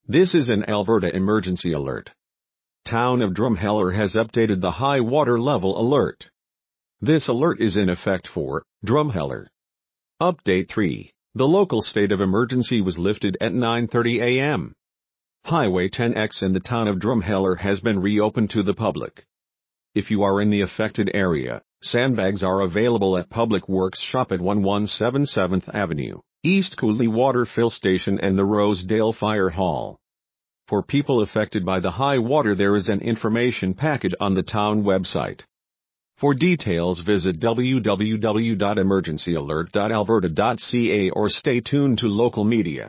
This is an Alberta emergency alert. Town of Drumheller has updated the high water level alert. This alert is in effect for Drumheller. Update 3. The local state of emergency was lifted at 9:30 a.m. Highway 10X in the town of Drumheller has been reopened to the public. If you are in the affected area, sandbags are available at Public Works Shop at 117 7th Avenue, East Cooley Water Fill Station and the Rosedale Fire Hall. For people affected by the high water, there is an information packet on the town website. For details, visit www.emergencyalert.alberta.ca or stay tuned to local media.